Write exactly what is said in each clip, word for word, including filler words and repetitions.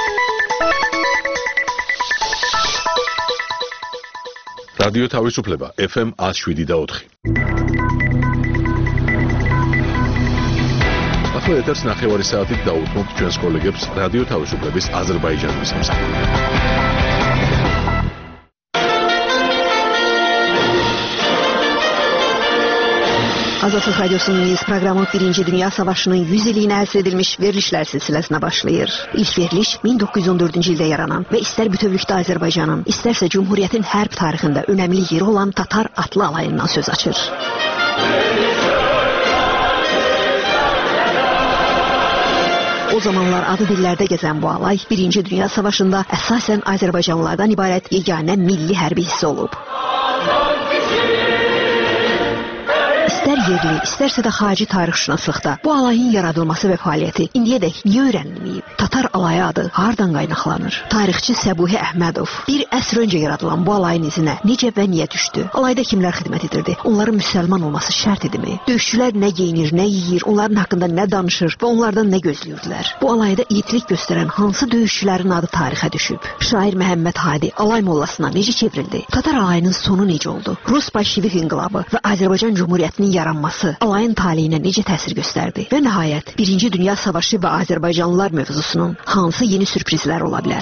რადიო თავისუფლება ეფ ემ one oh seven და four. ახლა ეთერს ნახევარი საათით დაუთმობთ ჩვენს კოლეგებს რადიო თავისუფლების აზერბაიჯანის სამსახურში. Azadlıq Radyosu'nun yeni programı Birinci Dünya Savaşı'nın yüz illiğine həsr edilmiş verilişlər silsiləsinə başlayır. İlk veriliş min doqquz yüz on dördüncü ildə yaranan və istər bütövlükdə Azərbaycanın, istərsə Cumhuriyyətin hərb tarixində önəmli yeri olan Tatar atlı alayından söz açır. O zamanlar adı dillərdə gəzən bu alay Birinci Dünya Savaşı'nda əsasən Azərbaycanlılardan ibarət yeganə milli hərbi hissə olub. İstər yerli, istərsə də xarici tarixşünaslıqda bu alayın yaradılması və fəaliyyəti indiyədək niyə öyrənilməyib? Tatar alayı adı hardan qaynaqlanır? Tarixçi Səbuhi Əhmədov bir əsr öncə yaradılan bu alayın izinə necə və niyə düşdü? Alayda kimlər xidmət edirdi? Onların müsəlman olması şərt idimi? Döyüşçülər nə geyinir, nə yeyir, onların haqqında nə danışır və onlardan nə gözləyirdilər? Bu alayda yiğitlik göstərən hansı döyüşçülərin adı tarixə düşüb? Şair Məhəmməd Hadi alay mollasına necə çevrildi? Tatar alayının sonu necə oldu? Rus bolşevik inqilabı və Azərbaycan Cumhuriyyətinin yaranması alayın taleyinə necə təsir göstərdi? Və nəhayət, Birinci Dünya Savaşı və Azərbaycanlılar mövzusunun hansı yeni sürprizlər ola bilər?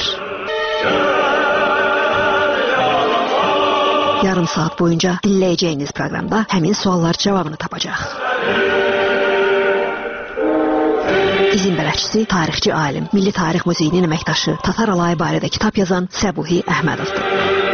Yarım saat boyunca dinləyəcəyiniz proqramda həmin suallar cavabını tapacaq. İzin bələdçisi, tarixçi alim, Milli Tarix Muzeyinin əməkdaşı, Tatar alayı barədə kitab yazan Səbuhi Əhmədovdur.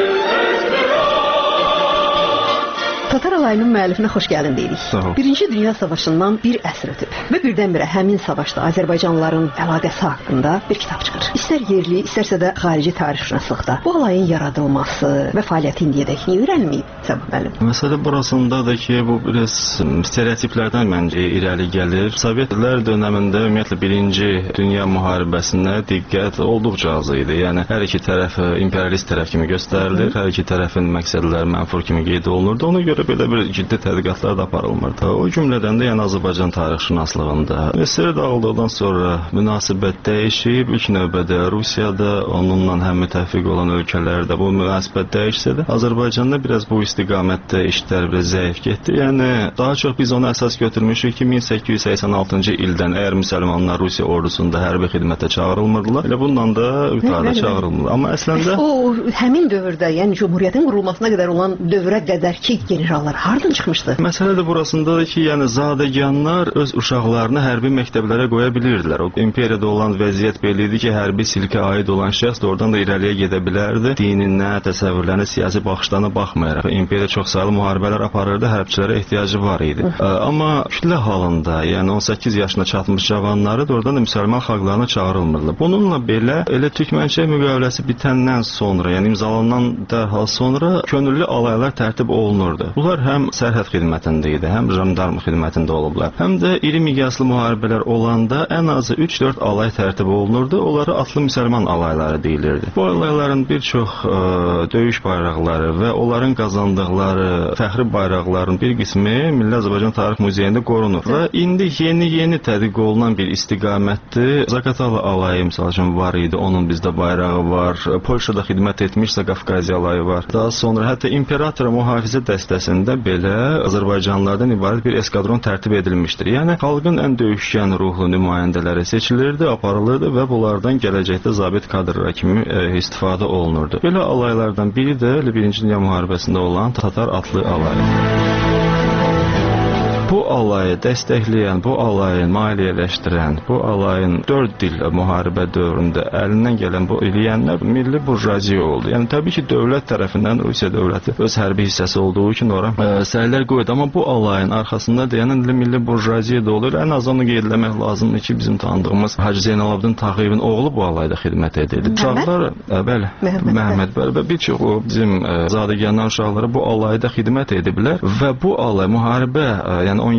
Tatar alayının müəllifinə xoş gəldin deyirik. Birinci Dünya Savaşından bir əsr ötüb və birdən-birə həmin savaşda Azərbaycanlıların əlaqəsi haqqında bir kitab çıxır. İstər yerli, istərsə də xarici tarixşünaslıqda bu alayın yaradılması və fəaliyyəti indiyədək niyə öyrənilməyib Səbuhi müəllim? Məsələ burasındadır ki, bu biraz stereotiplərdən məncə irəli gəlir. Sovetlər dönəmində ümumiyyətlə Birinci Dünya müharibəsinə diqqət olduqca az idi. Yəni hər iki tərəf imperialist tərəf kimi göstərilir, hər iki tərəfin məqsədləri mənfur kimi qeyd olunurdu. Ona görə belə bir ciddi tədqiqatlar da aparılmırdı. O cümlədən də yəni Azərbaycan tarixşünaslığında S S R dağıldıqdan sonra münasibət dəyişib. İlk növbədə Rusiyada onunla həm müttəfiq olan ölkələrdə bu münasibət dəyişsə də Azərbaycanda biraz bu istiqamətdə işlər biraz zəif getdi. Yəni daha çox biz onu əsas götürmüşük ki, min səkkiz yüz səksən altıncı ildən əgər müsəlmanlar Rusiya ordusunda hərbi xidmətə çağırılmırdılar, elə bundan da yuxarıda çağırılmırlar. Amma əslində o həmin dövrdə, yəni Cumhuriyyətin qurulmasına qədər olan dövrə qədər ki, generallar hardan çıxmışdı? Məsələ də burasındadır ki, yəni zadəganlar öz uşaqlarını hərbi məktəblərə qoya bilirdilər. O imperiyada olan vəziyyət belə idi ki, hərbi silkə aid olan şəxs də oradan da irəliyə gedə bilərdi. Dininə, təsəvvürlərinə, siyasi baxışlarına baxmayaraq. İmperiya çoxsaylı müharibələr aparırdı, hərbçilərə ehtiyacı var idi. Hı. Amma kütlə halında, yəni on səkkiz yaşına çatmış cavanları da oradan da müsəlman xalqlarına çağırılmırdı. Bununla belə elə Türkmənçay müqaviləsi bitəndən sonra, yəni imzalanan dərhal sonra könüllü alaylar tərtib olunurdu. Bunlar həm sərhəd xidmətində idi, həm jandarma xidmətində olublar. Həm də iri miqyaslı müharibələr olanda ən azı üç dörd alay tərtib olunurdu. Onlara atlı müsəlman alayları deyilirdi. Bu alayların bir çox ə, döyüş bayraqları və onların qazandıqları fəxri bayraqların bir qismi Milli Azərbaycan Tarix Muzeyində qorunur. Və indi yeni-yeni tədqiq olunan bir istiqamətdir. Zaqatala alayı misal üçün var idi, onun bizdə bayrağı var. Polşada xidmət etmişsə Qafqaziya alayı var. Daha sonra hətta imperatora mühafizə dəstəsində belə Azərbaycanlılardan ibarət bir eskadron tərtib edilmişdir. Yəni xalqın ən döyüşkən ruhlu nümayəndələri seçilirdi, aparılırdı və bunlardan gələcəkdə zabit kadrlar kimi e, istifadə olunurdu. Belə alaylardan biri də Birinci Dünya müharibəsində olan Tatar atlı alayı. Bu alayı dəstəkləyən, bu alayı maliyyələşdirən, bu alayın dörd il müharibə dövründə əlindən gələn bu eləyənlər milli burjuaziya oldu. Yəni təbii ki, dövlət tərəfindən Rusiya dövləti öz hərbi hissəsi olduğu üçün ora ə, səylər qoydu. Amma bu alayın arxasında deyən milli burjuaziya da olur. Ən az onu qeydləmək lazımdır ki, bizim tanıdığımız Hacı Zeynalabdin Tağıyevin oğlu bu alayda xidmət edirdi. Uşaqlar, bəli, Məhəmməd bəli və bir çox o bizim zadəganlar uşaqları bu alayda xidmət ediblər və bu alay müharibə, yəni on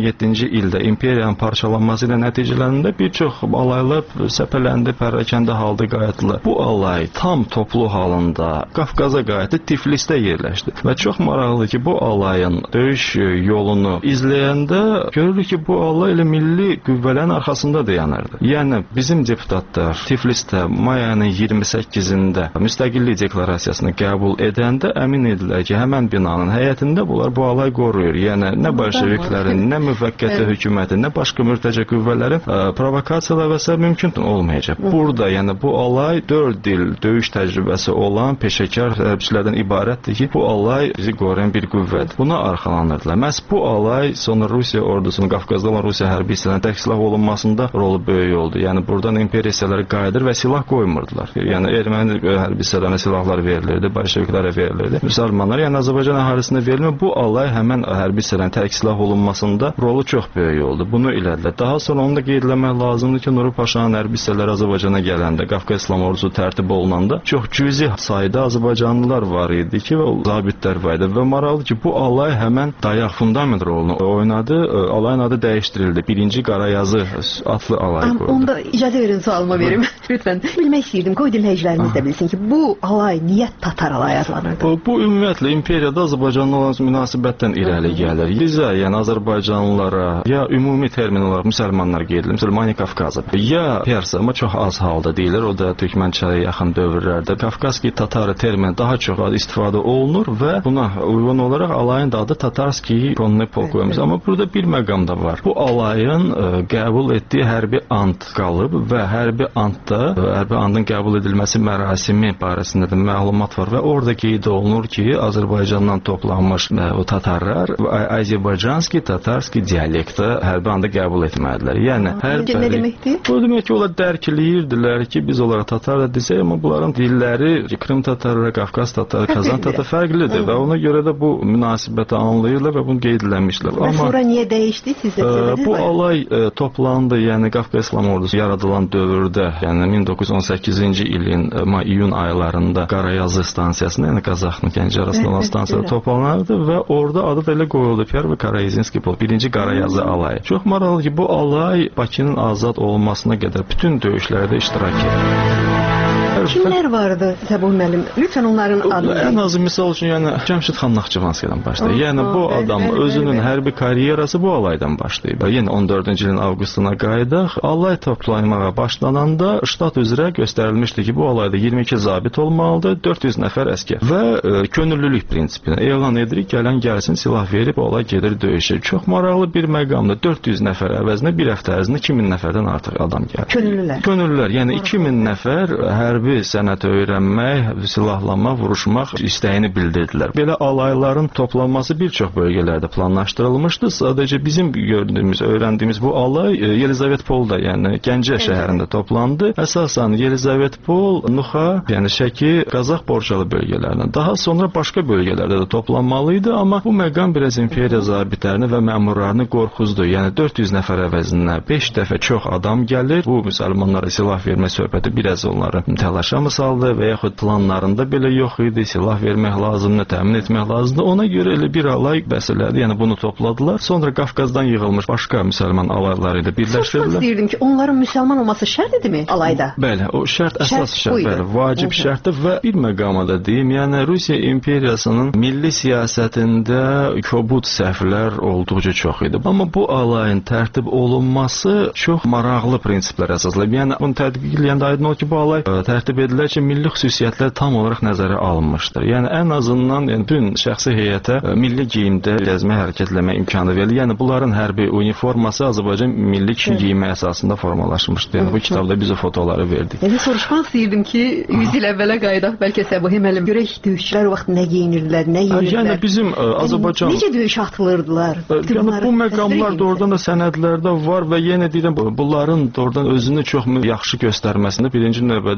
yeddinci ildə imperiyanın parçalanması ilə nəticələrində bir çox alaylar səpələndi, pərrakəndə halda qayıtdılar. Bu alay tam toplu halında Qafqaza qayıtdı, Tiflisdə yerləşdi. Və çox maraqlıdır ki, bu alayın döyüş yolunu izləyəndə görürük ki, bu alay elə milli qüvvələrin arxasında dayanırdı. Yəni bizim deputatlar Tiflisdə may ayının iyirmi səkkizində müstəqillik deklarasiyasını qəbul edəndə əmin edilər ki, həmən binanın həyətində bunlar bu alay qoruyur. Yəni nə bolşeviklərin, nə müvəqqəti hökumətin, nə başqa mürtəce qüvvələrin ə, provokasiyalar və s. mümkün olmayacaq. Burada, yəni bu alay dörd il döyüş təcrübəsi olan peşəkar hərbçilərdən ibarətdir ki, bu alay bizi qoruyan bir qüvvədir. Buna arxalanırdılar. Məhz bu alay sonra Rusiya ordusunun, Qafqazda olan Rusiya hərbi hissələrinin tərk silah olunmasında rolu böyük oldu. Yəni buradan imperiya hissələri qayıdır və silah qoymurdular. Yəni erməni hərbi hissələrinə silahlar verilirdi, bolşeviklərə verilirdi. Müsəlmanlar, yəni Azərbaycan əhalisinə verilmir. Bu alay həmən hərbi hissələrin tərk silah olunmasında rolu çox böyük oldu. Bunu elədilər. Daha sonra onu da qeyd etmək lazımdır ki, Nuru Paşanın hərbi hissələri Azərbaycana gələndə, Qafqaz İslam Ordusu tərtib olunanda çox cüzi sayda azərbaycanlılar var idi ki, və zabitlər var idi. Və maraqlı ki, bu alay həmən dayaq fundament rolunu oynadı. Alayın adı dəyişdirildi. Birinci Qarayazı adlı alay qoyuldu. Onda icazə verin, sualıma verim. Lütfən. Bilmək istəyirdim, qoy dinləyicilərimiz də bilsin ki, bu alay niyə Tatar alay adlanırdı? Bu, bu ümumiyyətlə imperiyada Azərbaycanla olan münasibətdən irəli gəlir. Bizə, yəni Azərbaycanlılara ya ümumi termin olaraq müsəlmanlar qeyd edilir, Müsəlmani Qafqazı, ya Persa, amma çox az halda deyilir, o da Türkmənçaya yaxın dövrlərdə Qafqazki Tatarı termini daha çox istifadə olunur və buna uyğun olaraq alayın da adı Tatarski Konnoy Polkoyumuz. Amma burada bir məqam da var. Bu alayın ə, qəbul etdiyi hərbi ant qalıb və hərbi antda, hərbi antın qəbul edilməsi mərasimi barəsində də məlumat var və orada qeyd olunur ki, Azərbaycandan toplanmış ə, o tatarlar Azərbaycanski Tatarski dialektdə hərbi antı qəbul etmədilər. Yəni hər nə deməkdir? Bu demək ki, onlar dərk eləyirdilər ki, biz onlara tatar da desək, amma bunların dilləri Krım tatarı, Qafqaz tatarı, Kazan tatarı fərqlidir və ona görə də bu münasibəti anlayırlar və bunu qeyd eləmişlər. Və amma sonra niyə dəyişdi sizdə? Ə, bu alay ə, toplandı, yəni Qafqaz İslam Ordusu yaradılan dövrdə, yəni min doqquz yüz on səkkizinci ilin may-iyun aylarında Qarayazı stansiyasında, yəni Qazaxın Gəncə arasında olan stansiyada toplanardı və orada adı da elə qoyuldu, Pervi Karayizinski Pol, birinci Qarayazı alayı. Çox maraqlı ki, bu alay Bakının azad olunmasına qədər bütün döyüşlərdə iştirak edir. Kimlər vardı Səbuh müəllim? Lütfən onların adını. Ən azı misal üçün, yəni Cəmşid xan Naxçıvanskidən başlayır. Yəni bu adam bəli, özünün bəli. hərbi karyerası bu alaydan başlayıb. Yenə on dördüncü ilin avqustuna qayıdaq. Alay toplanmağa başlananda ştat üzrə göstərilmişdi ki, bu alayda iyirmi iki zabit olmalıdır, dörd yüz nəfər əskər və e, könüllülük prinsipini elan edirik, gələn gəlsin, silah verib olay gedir döyüşə. Çox maraqlı bir məqamdır. dörd yüz nəfər əvəzinə bir həftə ərzində iki min nəfərdən artıq adam gəlir. Könüllülər. Könüllülər, yəni iki min nəfər hərbi sənət öyrənmək, silahlanmaq, vuruşmaq istəyini bildirdilər. Belə alayların toplanması bir çox bölgələrdə planlaşdırılmışdı. Sadəcə bizim gördüyümüz, öyrəndiyimiz bu alay Yelizavetpolda, yəni Gəncə şəhərində toplandı. Əsasən Yelizavetpol, Nuxa, yəni Şəki, Qazax, Borçalı bölgələrindən. Daha sonra başqa bölgələrdə də toplanmalı idi, amma bu məqam biraz imperiya zabitlərini və məmurlarını qorxuzdu. Yəni dörd yüz nəfər əvəzinə beş dəfə çox adam gəlir. Bu müsəlmanlara silah vermə söhbəti biraz onları təlaşa mı saldı və yaxud planlarında belə yox idi, silah vermək lazımdır, təmin etmək lazımdır. Ona görə elə bir alay bəsələdi, yəni bunu topladılar. Sonra Qafqazdan yığılmış başqa müsəlman alayları ilə birləşdirdilər. Soruşmaq istəyirdim ki, onların müsəlman olması şərt idimi alayda? Bəli, o şərt əsas şərt, şərt bəli, vacib şərtdir və bir məqama da deyim, yəni Rusiya imperiyasının milli siyasətində kobud səhvlər olduqca çox idi. Amma bu alayın tərtib olunması çox maraqlı prinsiplər əsaslayıb. Yəni bunu tədqiq edəndə aydın olur ki, bu alay ə, tərtib edilər ki, milli xüsusiyyətlər tam olaraq nəzərə alınmışdır. Yəni ən azından yəni bütün şəxsi heyətə ə, milli geyimdə gəzmə, hərəkət etmə imkanı verilir. Yəni bunların hərbi uniforması Azərbaycan milli kişi geyimi əsasında formalaşmışdı. Yəni bu kitabda biz o fotoları verdik. Yəni soruşmaq istəyirdim ki, yüz il əvvələ qayıdaq, bəlkə Səbuhi müəllim, görək döyüşçülər o vaxt nə geyinirdilər, nə yeyirdilər. Yəni bizim ə, Azərbaycan necə döyüş atılırdılar? Yəni bu məqamlar doğrudan da sənədlərdə var və yenə deyirəm bunların doğrudan özünü çox yaxşı göstərməsində birinci növbədə o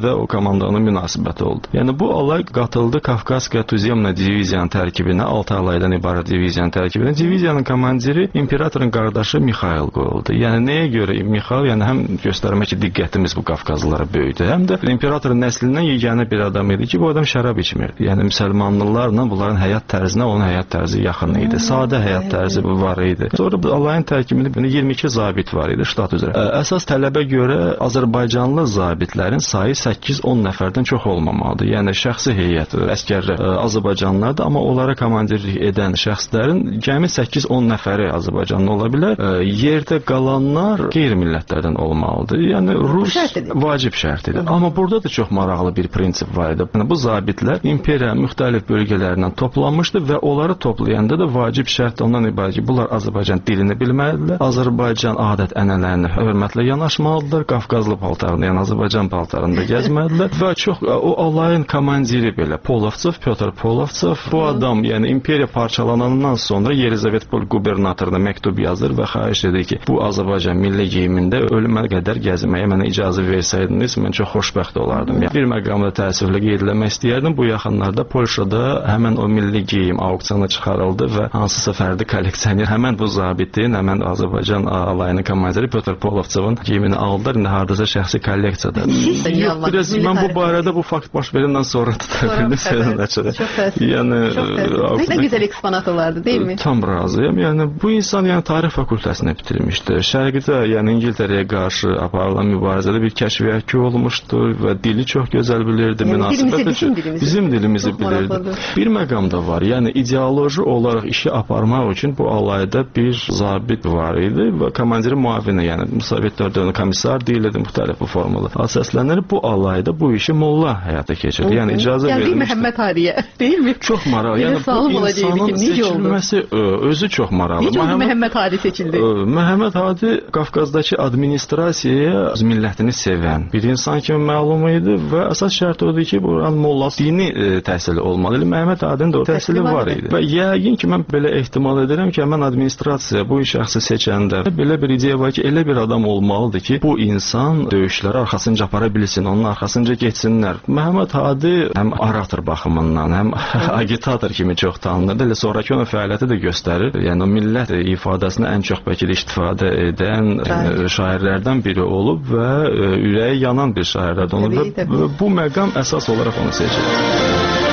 komandanın münasibəti oldu. Yəni bu alay qatıldı Kafkaskaya Tuzemna diviziyanın tərkibinə, altı alaydan ibarət diviziyanın tərkibinə. Diviziyanın komandiri imperatorun qardaşı Mixail qoyuldu. Yəni nəyə görə Mixail? Yəni həm göstərmək ki, diqqətimiz bu Qafqazlılara böyüdü. Həm də imperatorun nəslindən yeganə bir adam idi ki, bu adam şərab içmirdi. Yəni müsəlmanlılarla bunların həyat tərzinə onun həyat tərzi yaxın idi. Sadə həyat tərzi var idi. Sonra bu alayın tərkibində iyirmi iki zabit var idi ştat üzrə. Əsas tələbə görə Azərbaycanlı zabitlərin sayı səkkiz on nəfərdən çox olmamalıdır. Yəni şəxsi heyət, əskərlər Azərbaycanlılardır, amma onlara komandirlik edən şəxslərin cəmi səkkiz on nəfəri Azərbaycanlı ola bilər. Yerdə qalanlar qeyri-millətlərdən olmalıdır. Yəni Rus vacib şərtidir. Amma burada da çox maraqlı bir prinsip var idi. Yəni bu zabitlər imperiya müxtəlif bölgələrindən toplanmışdı və onları toplayanda da vacib şərt ondan ibarət ki, bunlar Azərbaycan dilini bilməlidirlər, Azərbaycan adət-ənənələrini hörmətlə yanaşmalıdırlar, Qafqazlı paltarında, yəni Azərbaycan paltarında gəzməlidirlər və çox o alayın komandiri belə Polovtsov, Pyotr Polovtsov, bu adam, yəni imperiya parçalanandan sonra Yelizavetpol qubernatoruna məktub yazır və xahiş edir ki, bu Azərbaycan milli geyimində ölümə qədər gəzməyə mənə icazə versəydiniz, mən çox xoşbəxt olardım. Yəni, bir məqamda təəssüflə qeyd etmək istəyərdim. Bu yaxınlarda Polşada həmən o milli geyim auksionuna çıxarıldı və hansısa fərdi kolleksioner həmən bu zabitin, həmən Azərbaycan alayının komandiri Pyotr Polovtsovun geyimini aldılar. İndi hardasa şəxsi kolleksiyada. Yox, biraz mən bu barədə bu fakt baş verəndən sonra tuta bildim sənin açığı. Çox təəssüf. Yəni nə də gözəl eksponat olardı, deyilmi? Tam razıyam. Yəni bu insan yəni tarix fakültəsini bitirmişdi. Şərqdə, yəni İngiltərəyə qarşı aparılan mübarizədə bir kəşfiyyatçı olmuşdu və dili çox gözəl bilirdi, yəni, münasibəti bizim dilimizi, bizim dilimizi bilirdi. Bir məqam da var. Yəni ideoloji olaraq işi aparmaq üçün bu alayda bir zabit var idi və komandiri müavini, yəni Sovetlər dövründə komissar deyilirdi, müxtəlif bu formada. Səslənir bu alayda bu işi molla həyata keçirdi. Yəni icazə yəni, verilmişdi. Məhəmməd Hadiyə, deyilmi? Çox maraqlı. Yəni bu insanın seçilməsi özü çox maraqlı. Necə oldu Məhəmməd Hadi seçildi? Məhəmməd Hadi Qafqazdakı administrasiyaya öz millətini sevən bir insan kimi məlum idi və əsas şərt odur ki, buranın mollası dini e, təhsili olmalı. Məhəmməd Hadinin də o təhsili var idi. Və yəqin ki, mən belə ehtimal edirəm ki, mən administrasiya bu şəxsi seçəndə belə bir ideya var ki, elə bir adam olmalıdır ki, bu insan döyüşləri arxasınca apara bilsin, onun arxasınca getsinlər. Məhəmməd Hadi həm orator baxımından, həm agitator kimi çox tanınır. Elə sonrakı onun fəaliyyəti də göstərir. Yəni o millət ifadəsini ən çox bəlkə də istifadə edən e, şairlərdən biri olub və e, ürəyi yanan bir şairlərdən olub və, və bu məqam əsas olaraq onu seçir.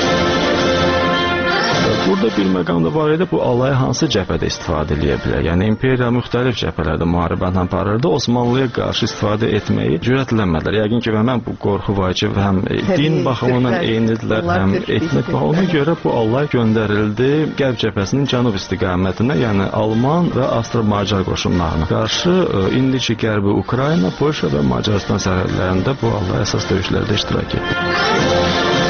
Burada bir məqam da var idi, bu alay hansı cəbhədə istifadə edə bilər? Yəni imperiya müxtəlif cəbhələrdə müharibəni aparırdı, Osmanlıya qarşı istifadə etməyi cürətlənmədilər. Yəqin ki, həm bu qorxu var ki, həm din baxımından eynidirlər, həm etnik baxımından. Ona görə bu alay göndərildi Qərb cəbhəsinin cənub istiqamətinə, yəni Alman və Avstro-Macar qoşunlarına qarşı. İndiki Qərbi Ukrayna, Polşa və Macaristan sərhədlərində bu alay əsas döyüşlərdə iştirak etdi.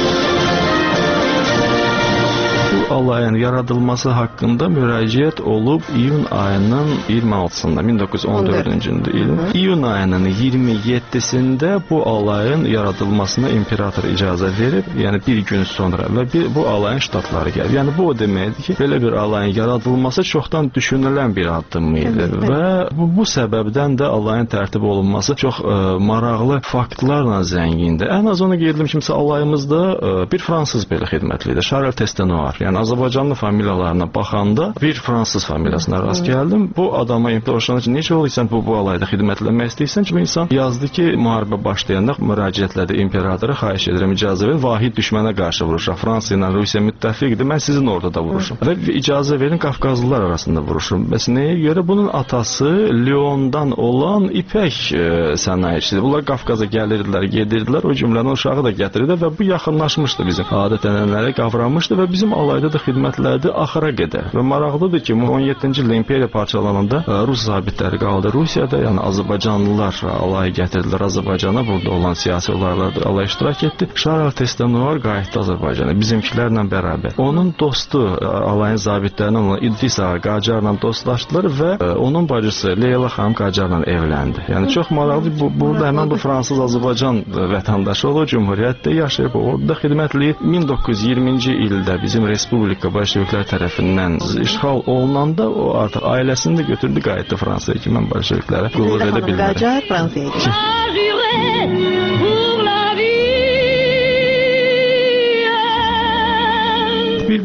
Alayın yaradılması haqqında müraciət olub iyun ayının iyirmi altısında min doqquz yüz on dördüncü ilin iyun ayının iyirmi yeddisində bu alayın yaradılmasına imperator icazə verib, yəni bir gün sonra və bir, bu alayın ştatları gəlib. Yəni bu o deməkdir ki, belə bir alayın yaradılması çoxdan düşünülən bir addım idi və bu, bu səbəbdən də alayın tərtib olunması çox ə, maraqlı faktlarla zəngindir. Ən az onu qeyd edim kimsə alayımızda ə, bir fransız belə xidmətlidir, Charles Testenoir. Yəni Azərbaycanlı familiyalarına baxanda bir fransız familiyasına rast gəldim. Bu adama imtahanlaşanda ki, necə olursan bu, bu alayda xidmət etmək istəyirsən ki, bu insan yazdı ki, müharibə başlayanda müraciətlədi imperatora, xahiş edirəm icazə verin, vahid düşmənə qarşı vuruşaq. Fransa ilə Rusiya müttəfiqdir, mən sizin orada da vuruşum. Və icazə verin, Qafqazlılar arasında vuruşum. Bəs nəyə görə? Bunun atası Lyondan olan ipək e, sənayecisidir. Bunlar Qafqaza gəlirdilər, gedirdilər, o cümlədən uşağı da gətirirdi və bu yaxınlaşmışdı bizim adət-ənənələrə, qavramışdı və bizim alayda da xidmətlərdi axıra qədər. Və maraqlıdır ki, on yeddinci ildə imperiya parçalananda Rus zabitləri qaldı Rusiyada, yəni Azərbaycanlılar alayı gətirdilər Azərbaycana, burada olan siyasi olaylarda alay iştirak etdi. Charles Testenoir qayıtdı Azərbaycana, bizimkilərlə bərabər. Onun dostu, alayın zabitlərindən olan İdris Ağa Qacarla dostlaşdılar və onun bacısı Leyla xanım Qacarla evləndi. Yəni çox maraqlı, bu, burada həmən bu fransız Azərbaycan vətəndaşı olur, cümhuriyyətdə yaşayıb, orada xidmətli min doqquz yüz iyirminci ildə bizim Respublika bolşeviklər tərəfindən işğal olunanda o artıq ailəsini də götürdü, qayıtdı Fransaya ki, mən bolşeviklərə qulluq edə bilmirəm. Qacar Fransaya getdi.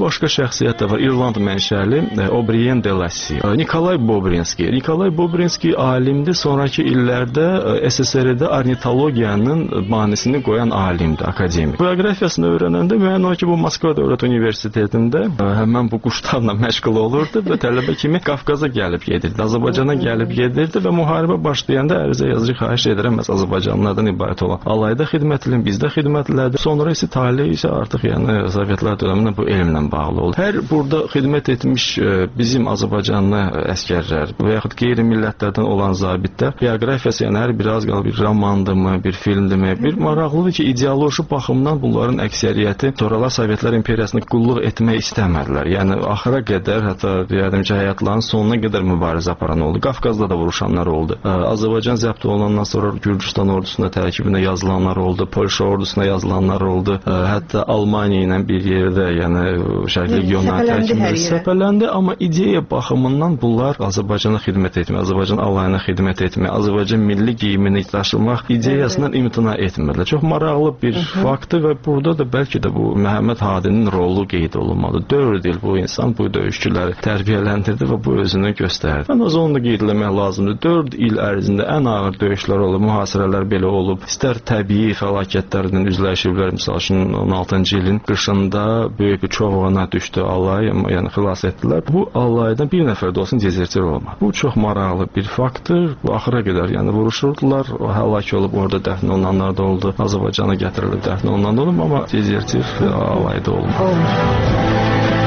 başqa şəxsiyyət də var. İrland mənşəli O'Brien de Lacy. Nikolay Bobrinski. Nikolay Bobrinski alimdir. Sonrakı illərdə S S R-də ornitologiyanın banisini qoyan alimdir, akademik. Bioqrafiyasını öyrənəndə müəyyən olur ki, bu Moskva Dövlət Universitetində həmən bu quşlarla məşğul olurdu və tələbə kimi Qafqaza gəlib gedirdi, Azərbaycana gəlib gedirdi və müharibə başlayanda ərizə yazıcı xahiş edirəm, məhz Azərbaycanlılardan ibarət olan alayda xidmət edin, bizdə xidmət elədi. Sonra isə tale isə artıq yəni Sovetlər dövründə bu elmlə bağlı oldu. Hər burada xidmət etmiş bizim Azərbaycanlı əskərlər və yaxud qeyri-millətlərdən olan zabitlər bioqrafiyası yəni hər bir az qalıb bir romandırmı, bir filmdirmi, bir maraqlıdır ki, ideoloji baxımdan bunların əksəriyyəti sonralar Sovetlər imperiyasını qulluq etmək istəmədilər. Yəni axıra qədər, hətta deyərdim ki, həyatlarının sonuna qədər mübarizə aparan oldu. Qafqazda da vuruşanlar oldu. Azərbaycan zəbt olunandan sonra Gürcüstan ordusuna tərkibində yazılanlar oldu, Polşa ordusuna yazılanlar oldu. Hətta Almaniya ilə bir yerdə, yəni Şərq regionları tərkibində səpələndi, amma ideya baxımından bunlar Azərbaycana xidmət etmək, Azərbaycan alayına xidmət etmək, Azərbaycan milli geyimini daşımaq ideyasından imtina etmirlər. Çox maraqlı bir faktdır və burada da bəlkə də bu Məhəmməd Hadinin rolu qeyd olunmalı. dörd il bu insan bu döyüşçüləri tərbiyələndirdi və bu özünü göstərdi. Mən onu da qeyd etmək lazımdır. dörd il ərzində ən ağır döyüşlər olub, mühasirələr belə olub. İstər təbii fəlakətlərlə üzləşiblər. Məsəl üçün on altıncı ilin qışında böyük bir çovğuna düşdü alay, yəni xilas etdilər. Bu alaydan bir nəfər də olsun dezertir olmadı. Bu çox maraqlı bir faktdır. Bu axıra qədər yəni vuruşurdular, həlak olub orada dəfn olunanlar da oldu. Azərbaycana gətirilib dəfn olunanlar da olub, amma dezertir alayda olmadı.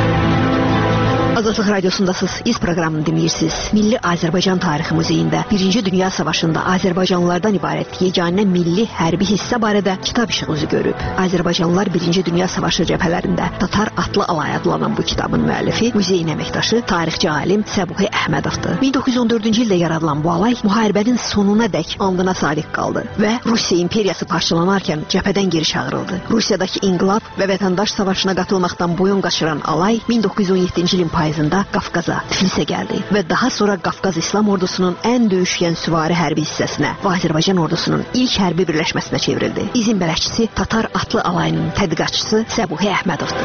Azadlıq Radiosundasınız. İz proqramını dinləyirsiniz. Milli Azərbaycan Tarixi Muzeyində Birinci Dünya Savaşında Azərbaycanlılardan ibarət yeganə milli hərbi hissə barədə kitab işığı üzü görüb. Azərbaycanlılar Birinci Dünya Savaşı cəbhələrində Tatar atlı alay adlanan bu kitabın müəllifi, muzeyin əməkdaşı, tarixçi alim Səbuhi Əhmədovdur. min doqquz yüz on dördüncü ildə yaradılan bu alay müharibənin sonuna dək andına sadiq qaldı və Rusiya imperiyası parçalanarkən cəbhədən geri çağırıldı. Rusiyadakı inqilab və vətəndaş savaşına qatılmaqdan boyun qaçıran alay min doqquz yüz on yeddinci ilin payızında Qafqaza, Tiflisə gəldi və daha sonra Qafqaz İslam ordusunun ən döyüşkən süvari hərbi hissəsinə və Azərbaycan ordusunun ilk hərbi birləşməsinə çevrildi. İzin bələdçisi Tatar atlı alayının tədqiqatçısı Səbuhi Əhmədovdur.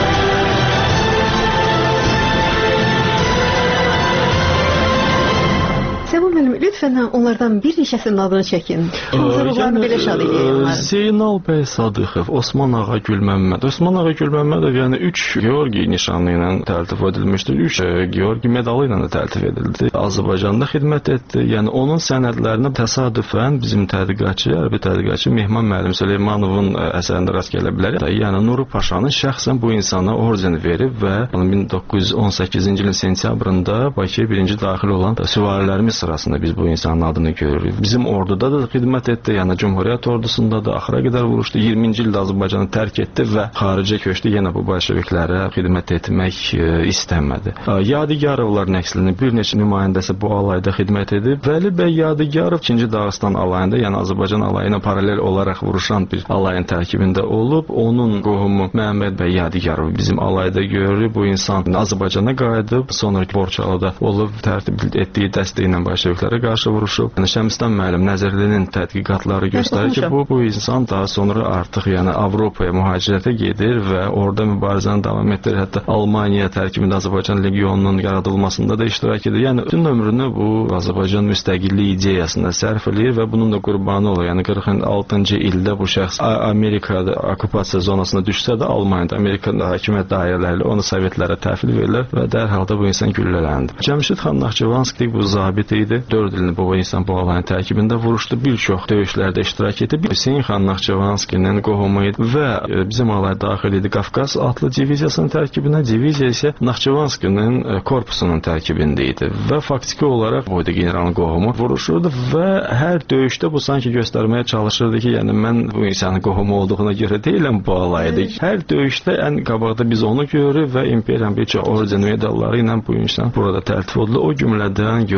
Səbuh müəllim, lütfən onlardan bir neçəsinin adını çəkin. Huzurlarını belə şad edəyəm. Zeynal bəy Sadıxov, Osman Ağa Gülməmməd. Osman Ağa Gülməmmədov yəni üç Georgi nişanı ilə təltif edilmişdir. üç Georgi medalı ilə də təltif edildi. Azərbaycanda xidmət etdi. Yəni onun sənədlərinə təsadüfən bizim tədqiqatçı, hərbi tədqiqatçı Mehman müəllim Süleymanovun əsərində rast gələ bilər. Yəni Nuru Paşanın şəxsən bu insana orden verib və min doqquz yüz on səkkizinci ilin sentyabrında Bakıya birinci daxil olan süvarilərimiz sırasında biz bu insanın adını görürük. Bizim orduda da xidmət etdi, yəni Cümhuriyyət ordusunda da axıra qədər vuruşdu. iyirminci ildə Azərbaycanı tərk etdi və xaricə köçdü. Yenə bu bolşeviklərə xidmət etmək e, istəmədi. Yadigarovlar nəslinin bir neçə nümayəndəsi bu alayda xidmət edib. Vəli bəy Yadigarov ikinci Dağıstan alayında, yəni Azərbaycan alayı ilə paralel olaraq vuruşan bir alayın tərkibində olub. Onun qohumu Məhəmməd bəy Yadigarov bizim alayda görürük. Bu insan Azərbaycana qayıdıb, sonraki Borçalıda olub, tərtib etdiyi dəstəyi ilə bolşeviklərə qarşı vuruşub. Yəni Şəmstan müəllim Nəzərlinin tədqiqatları göstərir ki, bu bu insan daha sonra artıq yəni Avropaya mühacirətə gedir və orada mübarizəni davam etdirir. Hətta Almaniya tərkibində Azərbaycan legionunun yaradılmasında da iştirak edir. Yəni bütün ömrünü bu Azərbaycan müstəqilliyi ideyasına sərf edir və bunun da qurbanı olur. Yəni qırx altıncı ildə bu şəxs Amerikada okupasiya zonasına düşsə də Almaniyada Amerikan hakimiyyət dairələri ilə onu Sovetlərə təhvil verirlər və dərhal da bu insan güllələndi. Cəmşid xan Naxçıvanski bu zabit idi. dörd ilini bu insan bu alayın tərkibində vuruşdu. Bir çox döyüşlərdə iştirak etdi. Hüseyn xan Naxçıvanskinin qohumu idi və bizim alay daxil idi Qafqaz atlı diviziyasının tərkibinə. Diviziya isə Naxçıvanskinin korpusunun tərkibində idi və faktiki olaraq bu idi generalın qohumu vuruşurdu və hər döyüşdə bu sanki göstərməyə çalışırdı ki, yəni mən bu insanın qohumu olduğuna görə deyiləm bu alayda. Hər döyüşdə ən qabaqda biz onu görürük və imperiyanın bir çox orden medalları ilə bu insan burada təltif oldu. O cümlədən Georgi Silahlı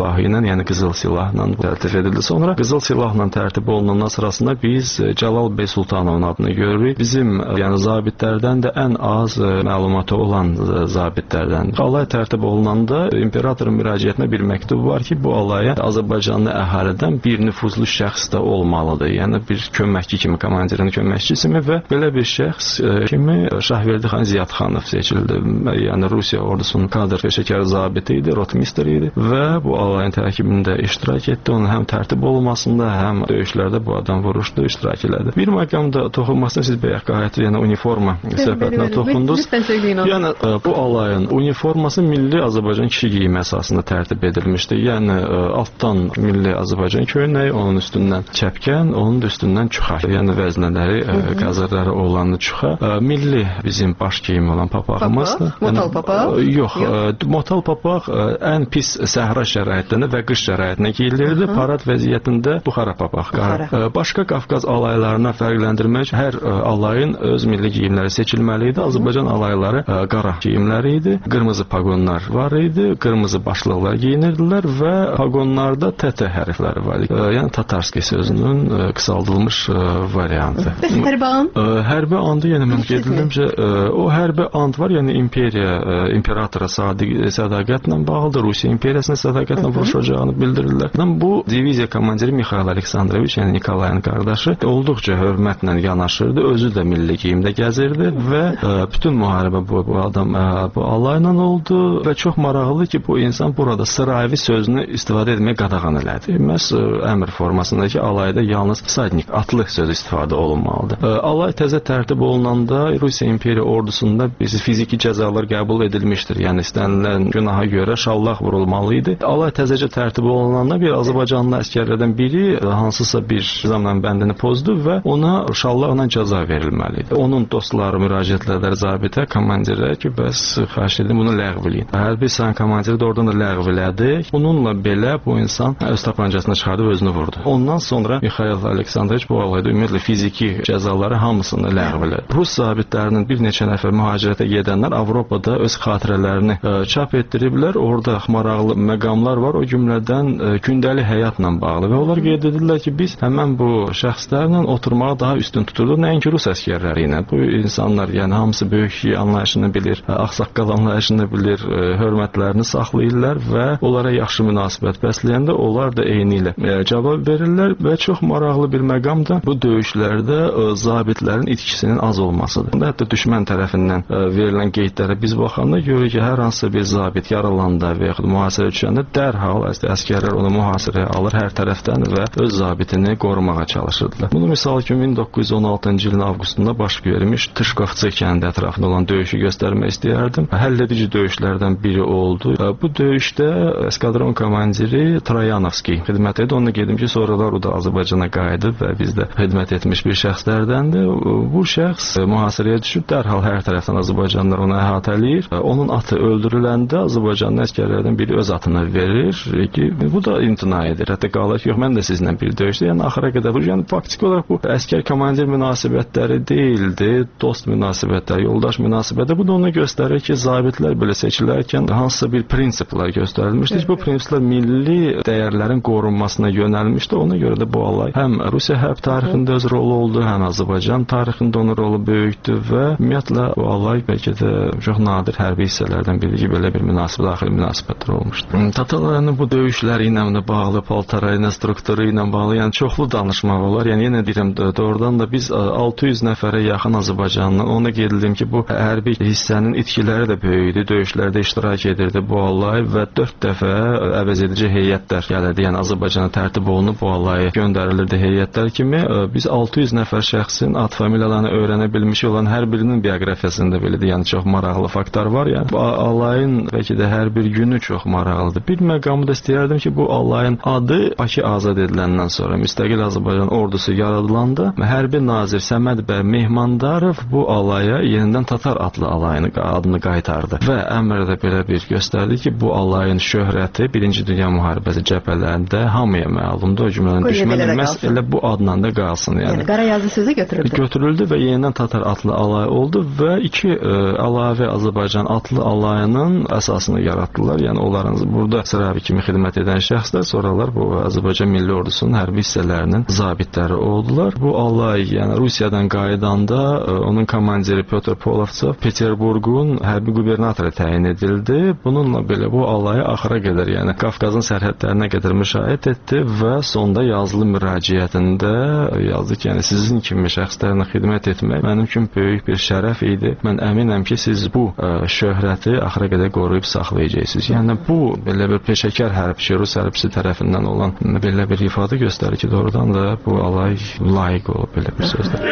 silahı ilə, yəni qızıl silahla tərtib edildi. Sonra qızıl silahla tərtib olunandan sırasında biz Cəlal bəy Sultanovun adını görürük. Bizim yəni zabitlərdən də ən az məlumatı olan zabitlərdən. Alay tərtib olunanda imperatorun müraciətinə bir məktub var ki, bu alaya Azərbaycanlı əhalidən bir nüfuzlu şəxs də olmalıdır. Yəni bir köməkçi kimi, komandirin köməkçisi kimi və belə bir şəxs kimi Şahverdi xan Ziyadxanov seçildi. Yəni Rusiya ordusunun kadr peşəkar zabiti idi, rotmister idi və bu alayın tərkibində iştirak etdi. Onun həm tərtib olunmasında, həm döyüşlərdə bu adam vuruşdu, iştirak elədi. Bir məqamda toxunmasına siz bayaq qayıt, yəni uniforma söhbətinə toxundunuz. Yəni bu alayın uniforması milli Azərbaycan kişi geyimi əsasında tərtib edilmişdi. Yəni altdan milli Azərbaycan köynəyi, onun üstündən çəpkən, onun üstündən çuxa. Yəni vəznələri, qəzərləri olanı çuxa. Milli bizim baş geyimi olan papağımızdır. Motal papaq? Yox, motal papaq ən pis səhra şəraitlərində və qış şəraitində geyilirdi. Parad vəziyyətində buxara papaq. Başqa Qafqaz alaylarına fərqləndirmək üçün hər alayın öz milli geyimləri seçilməli idi. Azərbaycan alayları qara geyimləri idi. Qırmızı paqonlar var idi. Qırmızı başlıqlar geyinirdilər və paqonlarda T T hərfləri var idi. Yəni Tatarski sözünün qısaldılmış variantı. Bəs hərbi and? Hərbi andı, yəni mən gedildimcə, o hərbi and var, yəni imperiya, imperatora sədaqətlə bağlıdır, Rusiya imperiyasına sədaqətlə vuruşacağını bildirirlər. Bu diviziya komandiri Mixail Aleksandroviç, yəni Nikolayın qardaşı, olduqca hörmətlə yanaşırdı, özü də milli geyimdə gəzirdi və bütün müharibə bu, bu adam bu alayla oldu və çox maraqlıdır ki, bu insan burada sıravi sözünü istifadə etməyə qadağan elədi. Məhz əmr formasındakı alayda yalnız sadnik, atlı sözü istifadə olunmalıdır. Alay təzə tərtib olunanda Rusiya imperiya ordusunda bizi fiziki cəzalar qəbul edilmişdir. Yəni istənilən günaha görə şallaq vurulmalı idi. Alay təzəcə tərtib olunanda bir Azərbaycanlı əsgərlərdən biri hansısa bir zaman bəndini pozdu və ona şallaqla cəza verilməli idi. Onun dostları müraciətlər zabitə, komandirə ki, bəs xahiş edim bunu ləğv eləyin. Hərbi hissanın komandiri də oradan da ləğv elədi. Bununla belə bu insan öz tapancasını çıxardıb özünü vurdu. Ondan sonra Mixail Aleksandroviç bu alayda ümumiyyətlə fiziki cəzaları hamısını ləğv elədi. Rus zabitlərinin bir neçə nəfər mühacirətə gedənlər Avropada öz xatirələrini ə, çap etdiriblər. Orada maraqlı məqamlar var. O cümlədən ə, gündəlik həyatla bağlı və onlar qeyd edirlər ki, biz həmən bu şəxslərlə oturmağı daha üstün tuturduq. Nəinki Rus əsgərləri ilə. Bu insanlar, yəni hamısı böyük anlayışını bilir, ağsaqqal anlayışını bilir, ə, hörmətlərini saxlayırlar və onlara yaxşı münasibət bəsləyəndə onlar da eyni ilə ə, cavab verirlər və çox maraqlı bir məqam da bu döyüşlərdə ə, zabitlərin itkisinin az olmasıdır. Hətta düşmən tərəfindən ə, verilən qeydlərə biz baxanda görürük ki, hər hansı bir zabit yaralanda və yaxud mühasirə düşəndə dərhal əsgərlər onu mühasirəyə alır hər tərəfdən və öz zabitini qorumağa çalışırdılar. Bunu misal kimi min doqquz yüz on altıncı ilin avqustunda baş vermiş Tışkovtsi kəndi ətrafında olan döyüşü göstərmək istəyərdim. Həlledici döyüşlərdən biri oldu. Bu döyüşdə eskadron komandiri Troyanovski xidmət edir. Onu gedim ki, sonralar o da Azərbaycana qayıdıb və bizdə xidmət etmiş bir şəxslərdəndir. Bu şəxs mühasirəyə düşüb dərhal hər tərəfdən Azərbaycanlılar onu əhatələyir. Onun atı öldürüləndə Azərbaycanlı əsgərlərdən biri öz atını verir ki, bu da imtina edir. Hətta qalır ki, yox, mən də sizinlə bir döyüşdə, yəni axıra qədər vurur. Yəni faktiki olaraq bu əskər komandir münasibətləri deyildi, dost münasibətləri, yoldaş münasibətləri. Bu da onu göstərir ki, zabitlər belə seçilərkən hansısa bir prinsiplər göstərilmişdir. Bu prinsiplər milli dəyərlərin qorunmasına yönəlmişdi. Ona görə də bu alay həm Rusiya hərb tarixində öz rolu oldu, həm Azərbaycan tarixində onun rolu böyükdür və ümumiyyətlə bu alay bəlkə də çox nadir hərbi hissələrdən biri ki, belə bir münasibət, daxili münasibətlər olmuşdur. Tatarların bu döyüşləri ilə bağlı, paltarı ilə, strukturu ilə bağlı, yəni çoxlu danışmaq olar. Yəni yenə deyirəm, doğrudan da biz altı yüz nəfərə yaxın Azərbaycanlı, ona qeyd edim ki, bu hərbi hissənin itkiləri də böyükdü, döyüşlərdə iştirak edirdi bu alay və dörd dəfə əvəz edici heyətlər gəlirdi. Yəni Azərbaycana tərtib olunub bu alayı göndərilirdi heyətlər kimi. Biz altı yüz nəfər şəxsin ad familiyalarını öyrənə bilmiş olan hər birinin bioqrafiyasında belədir. Yəni çox maraqlı faktlar var. Yəni bu alayın bəlkə də hər bir günü çox maraqlıdır. Bir məqamı da istəyərdim ki, bu alayın adı Bakı azad ediləndən sonra müstəqil Azərbaycan ordusu yaradılanda hərbi nazir Səməd bəy Mehmandarov bu alaya yenidən Tatar adlı alayını adını qaytardı və əmrdə belə bir göstərdi ki, bu alayın şöhrəti Birinci Dünya müharibəsi cəbhələrində hamıya məlumdur. O cümlədən düşmən məhz elə bu adla da qalsın. Yəni, yəni qara yazı sözü götürüldü. Götürüldü və yenidən Tatar adlı alay oldu və iki ə, əlavə Azərbaycan adlı alayının əsasını yaratdılar. Yəni onların burada sıra zabit kimi xidmət edən şəxslər sonralar bu Azərbaycan Milli Ordusunun hərbi hissələrinin zabitləri oldular. Bu alay, yəni Rusiyadan qayıdanda onun komandiri Pyotr Polovtsov Peterburqun hərbi qubernatoru təyin edildi. Bununla belə bu alayı axıra qədər, yəni Qafqazın sərhədlərinə qədər müşahidə etdi və sonda yazılı müraciətində yazdı ki, yəni sizin kimi şəxslərlə xidmət etmək mənim üçün böyük bir şərəf idi. Mən əminəm ki, siz bu ə, şöhrəti axıra qədər qoruyub saxlayacaqsınız. Yəni bu belə bir peşəkar hərbçi, Rus hərbçisi tərəfindən olan belə bir ifadə göstərir ki, doğrudan da bu alay layiq olub belə bir sözlər.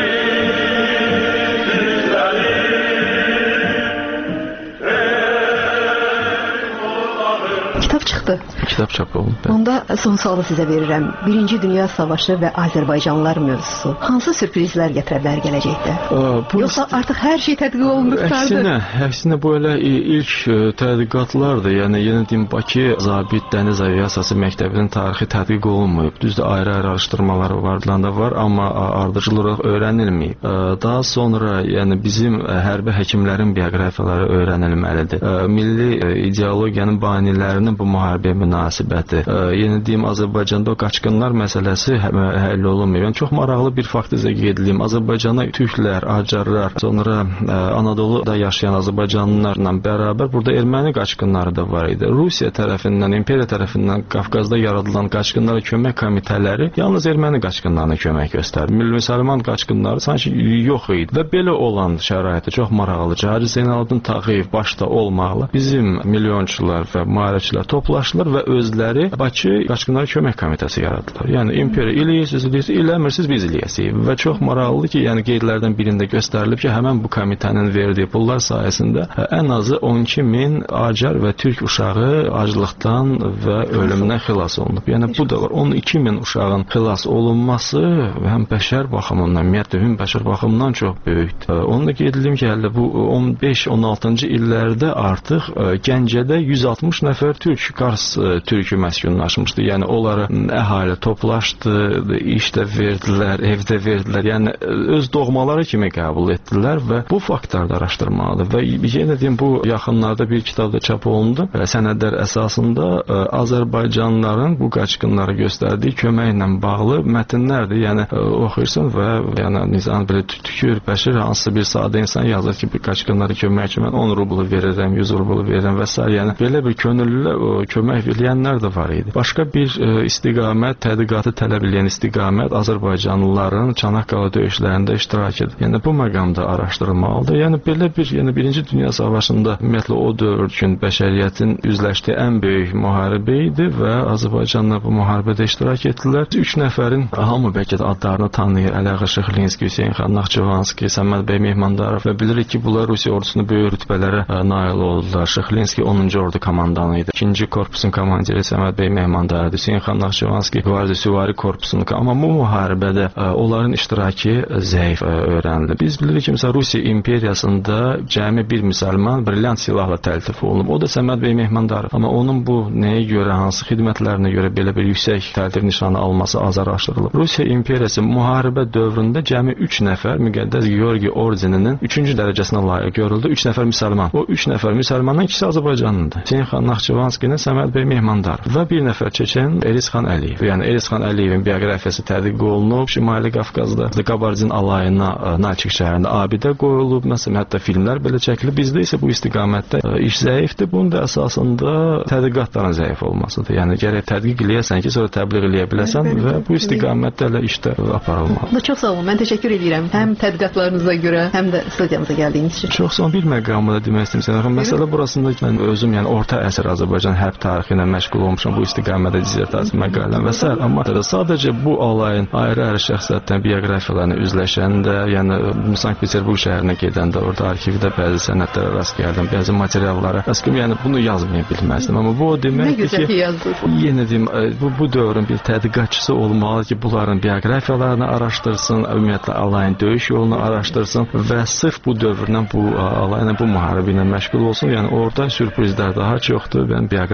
Kitab çıxdı. Kitab çap olundu. Onda son sualı sizə verirəm. Birinci Dünya Savaşı və Azərbaycanlılar mövzusu hansı sürprizlər gətirə bilər gələcəkdə? Bu... Yoxsa artıq hər şey tədqiq olunub qurtardı? Əksinə, əksinə bu elə ilk tədqiqatlardır. Yəni yenə deyim, Bakı Zabit Dəniz Aviasiyası Məktəbinin tarixi tədqiq olunmayıb. Düzdür, ayrı-ayrı araşdırmaları vardılar var, amma ardıcıl olaraq öyrənilməyib. Daha sonra yəni bizim hərbi həkimlərin bioqrafiyaları öyrənilməlidir. Milli ideologiyanın banilərinin bu müharibəyə münasibəti. Yenə deyim, Azərbaycanda o qaçqınlar məsələsi həll olunmuyor. Yəni çox maraqlı bir fakt izə qeyd edeyim. Azərbaycana türklər, acarlar, sonra Anadoluda yaşayan azərbaycanlılarla bərabər burada erməni qaçqınları da var idi. Rusiya tərəfindən, imperiya tərəfindən Qafqazda yaradılan qaçqınlara kömək komitələri yalnız erməni qaçqınlarına kömək göstərdi. Milli müsəlman qaçqınları sanki yox idi və belə olan şəraitdə çox maraqlıdır. Hacı Zeynalabdin Tağıyev başda olmaqla bizim milyonçular və maarifçilər toplaşdılar və özləri Bakı qaçqınlara kömək komitəsi yaradılar. Yəni imperiya eləyirsiniz, eləyirsiniz, eləmirsiniz, biz eləyəsiyik. Və çox maraqlıdır ki, yəni qeydlərdən birində göstərilib ki, həmin bu komitənin verdiyi pullar sayəsində ən azı on iki min acar və türk uşağı aclıqdan və ölümdən xilas olunub. Yəni bu da var. on iki min uşağın xilas olunması həm bəşər baxımından, ümumiyyətlə hüm bəşər baxımından çox böyükdür. Onu da qeyd edeyim ki, hələ bu on beş on altıncı illərdə artıq Gəncədə yüz altmış nəfər türk, Qars türkü məskunlaşmışdı. Yəni onları əhali toplaşdı, işdə verdilər, evdə verdilər. Yəni öz doğmaları kimi qəbul etdilər və bu faktlarda araşdırmalıdır. Və yenə deyim, bu yaxınlarda bir kitabda çap olundu. Sənədlər əsasında Azərbaycanlıların bu qaçqınlara göstərdiyi köməklə bağlı mətnlərdir. Yəni oxuyursun və yəni nizam belə tükür, bəşir hansısa bir sadə insan yazır ki, bu qaçqınlara kömək üçün mən on rublu verirəm, yüz rublu verirəm və s. Yəni belə bir könüllü kömək eləyənlər də var idi. Başqa bir istiqamət, tədqiqatı tələb edən istiqamət Azərbaycanlıların Çanaqqala döyüşlərində iştirak edir. Yəni bu məqamda araşdırılmalıdır. Yəni belə bir, yəni Birinci Dünya Savaşında ümumiyyətlə o dövr üçün bəşəriyyətin üzləşdiyi ən böyük müharibə idi və Azərbaycanlılar bu müharibədə iştirak etdilər. Üç nəfərin hamı bəlkə də adlarını tanıyır. Əliağa Şıxlinski, Hüseyn xan Naxçıvanski, Səməd bəy Mehmandarov və bilirik ki, bunlar Rusiya ordusunda böyük rütbələrə nail oldular. Şıxlinski onuncu ordu komandanı idi. İkinci korpusun komandiri Səməd bəy Mehmandarov, Hüseyn xan Naxçıvanski Qvardiya Süvari korpusunun. Amma bu müharibədə onların iştirakı zəif öyrənildi. Biz bilirik ki, məsələn, Rusiya imperiyasında cəmi bir müsəlman brilliant silahla təltif olunub. O da Səməd bəy Mehmandarov. Amma onun bu nəyə görə, hansı xidmətlərinə görə belə bir yüksək təltif nişanı alması az araşdırılıb. Rusiya imperiyası müharibə dövründə cəmi üç nəfər müqəddəs Georgi ordeninin üçüncü dərəcəsinə layiq görüldü. üç nəfər müsəlman. O üç nəfər müsəlmandan ikisi Azərbaycanlıdır. Hüseyn xan Naxçıvanskinin Səməd bəy Mehmandarov və bir nəfər çeçen Elisxan Əliyev. Yəni Elisxan Əliyevin bioqrafiyası tədqiq olunub. Şimali Qafqazda Qabardin alayına Nalçik şəhərində abidə qoyulub. Məsələn, hətta filmlər belə çəkilib. Bizdə isə bu istiqamətdə iş zəifdir. Bunun da əsasında tədqiqatların zəif olmasıdır. Yəni gərək tədqiq eləyəsən ki, sonra təbliğ eləyə biləsən və bu istiqamətdə elə işlər aparılmalıdır. Çox sağ olun. Mən təşəkkür edirəm. Həm tədqiqatlarınıza görə, həm də studiyamıza gəldiyiniz üçün. Çox son bir məqamı da demək istəyirəm. Məsələ burasında mən özüm yəni orta əsr Azərbaycan hərb tarixi ilə məşğul olmuşam. Bu istiqamətdə dissertasiya məqaləm və s. Amma sadəcə bu alayın ayrı-ayrı şəxsiyyətlərin bioqrafiyalarını üzləşəndə, yəni Sankt-Peterburq şəhərinə gedəndə orada arxivdə bəzi sənədlərə rast gəldim, bəzi materiallara. Əslində yəni bunu yazmaya bilməzdim. Amma bu o deməkdir ki, ki yenə deyim, bu, bu dövrün bir tədqiqatçısı olmalı ki, bunların bioqrafiyalarını araşdırsın, ümumiyyətlə alayın döyüş yolunu araşdırsın və sırf bu dövrdən bu alayla, bu müharibə ilə məşğul olsun. Yəni orada sürprizlər daha çoxdur. Ben bioqrafiya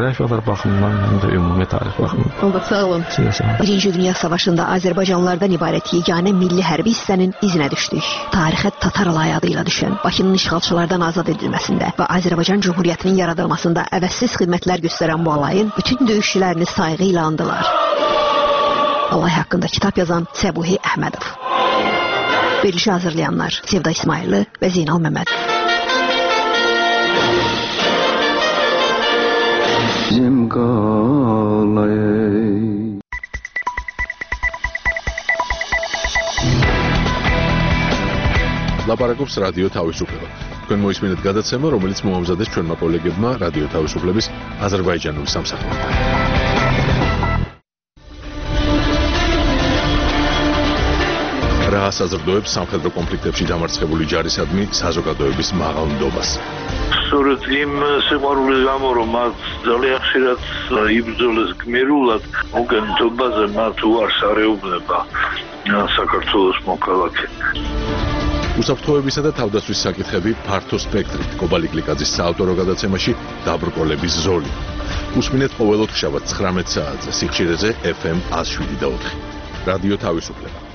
coğrafiyalar baxımından, həm də ümumi tarix baxımından. Onda sağ olun. Siz sağ olun. Birinci Dünya Savaşında Azərbaycanlılardan ibarət yeganə milli hərbi hissənin izinə düşdük. Tarixə Tatar alayı adıyla düşən Bakının işğalçılardan azad edilməsində və Azərbaycan Cümhuriyyətinin yaradılmasında əvəzsiz xidmətlər göstərən bu alayın bütün döyüşçülərini sayğı ilə andılar. Alay haqqında kitab yazan Səbuhi Əhmədov. Verilişi hazırlayanlar Sevda İsmayıllı və Zeynal Məmməd. Bizim qalay ლაპარაკობს რადიო თავისუფლება. თქვენ მოისმინეთ გადაცემა, რომელიც მოამზადეს ჩვენმა კოლეგებმა რადიო თავისუფლების აზერბაიჯანული სამსახურიდან. რა საზრდოებს სამხედრო კონფლიქტებში დამარცხებული ჯარისადმი საზოგადოების მაღალნდობას. სწორედ იმ სიყვარულის გამო, რომ მათ ძალიან ხშირად იბრძოლეს გმირულად, მოგონებაზე მათ უარს არეუბნება საქართველოს მოქალაქე. უსაფრთხოებისა და თავდაცვის საკითხები ფართო სპექტრით კობალი გლიკაძის საავტორო გადაცემაში დაბრკოლების ზოლი. უსმინეთ ყოველ ოთხშაბათს ცხრამეტ საათზე სიხშირეზე ეფ ემ ათს შვიდი და ოთხი. რადიო თავისუფლება.